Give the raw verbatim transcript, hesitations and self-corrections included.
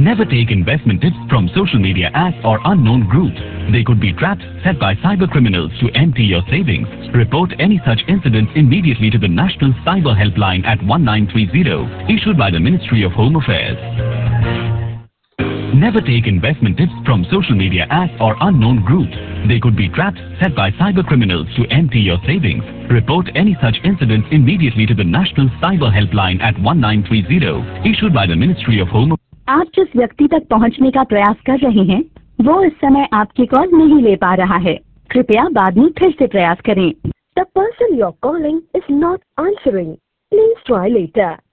Never take investment tips from social media ads or unknown groups. They could be traps set by cyber criminals to empty your savings. Report any such incidents immediately to the National Cyber Helpline at one nine three zero, issued by the Ministry of Home Affairs. Never take investment tips from social media ads or unknown groups. They could be traps set by cyber criminals to empty your savings. Report any such incidents immediately to the National Cyber Helpline at one nine three zero, issued by the Ministry of Home Affairs. आप जिस व्यक्ति तक पहुंचने का प्रयास कर रहे हैं वो इस समय आपकी कॉल नहीं ले पा रहा है। कृपया बाद में फिर से प्रयास करें। The person you're calling is not answering. Please try later.